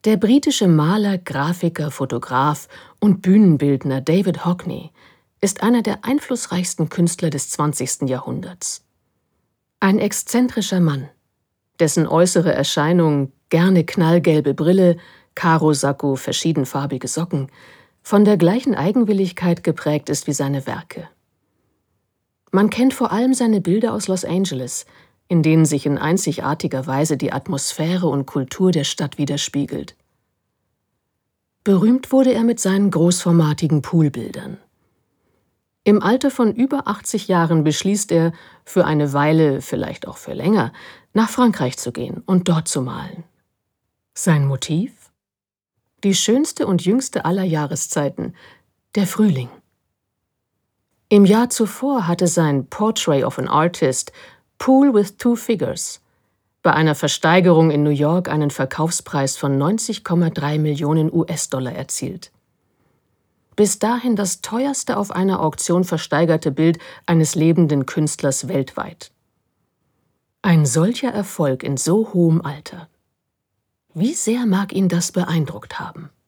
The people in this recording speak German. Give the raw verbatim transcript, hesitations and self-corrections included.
Der britische Maler, Grafiker, Fotograf und Bühnenbildner David Hockney ist einer der einflussreichsten Künstler des zwanzigsten Jahrhunderts. Ein exzentrischer Mann, dessen äußere Erscheinung, gerne knallgelbe Brille, Karosacko, verschiedenfarbige Socken, von der gleichen Eigenwilligkeit geprägt ist wie seine Werke. Man kennt vor allem seine Bilder aus Los Angeles, in denen sich in einzigartiger Weise die Atmosphäre und Kultur der Stadt widerspiegelt. Berühmt wurde er mit seinen großformatigen Poolbildern. Im Alter von über achtzig Jahren beschließt er, für eine Weile, vielleicht auch für länger, nach Frankreich zu gehen und dort zu malen. Sein Motiv? Die schönste und jüngste aller Jahreszeiten, der Frühling. Im Jahr zuvor hatte sein Portrait of an Artist, Pool with Two Figures, bei einer Versteigerung in New York einen Verkaufspreis von neunzig Komma drei Millionen US-Dollar erzielt. Bis dahin das teuerste auf einer Auktion versteigerte Bild eines lebenden Künstlers weltweit. Ein solcher Erfolg in so hohem Alter. Wie sehr mag ihn das beeindruckt haben?